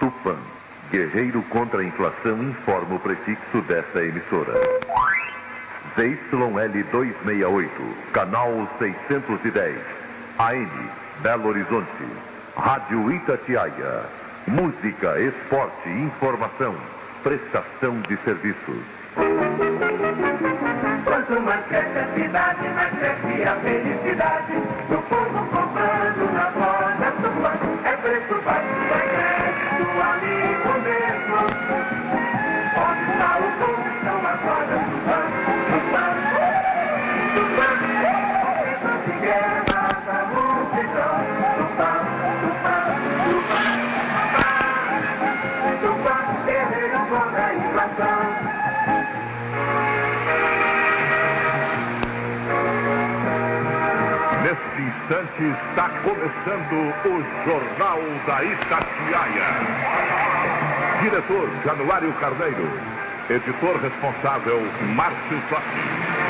Tupã, guerreiro contra a inflação, informa o prefixo desta emissora. ZYL268, canal 610, AM, Belo Horizonte. Rádio Itatiaia. Música, esporte, informação, prestação de serviços. Quanto mais cresce a cidade, mais cresce a felicidade. Do povo comprando na roda Tupã. É preço baixo, é crédito, amigo mesmo. Onde está o povo, estão as rodas Tupã. Tupã, Tupã, Tupã de guerra da multidão. Tupã, Tupã, Tupã, Tupã, Tupã, guerreiro contra a inflação. Neste instante está começando o Jornal da Itatiaia. Diretor Januário Carneiro. Editor responsável Márcio Sotti.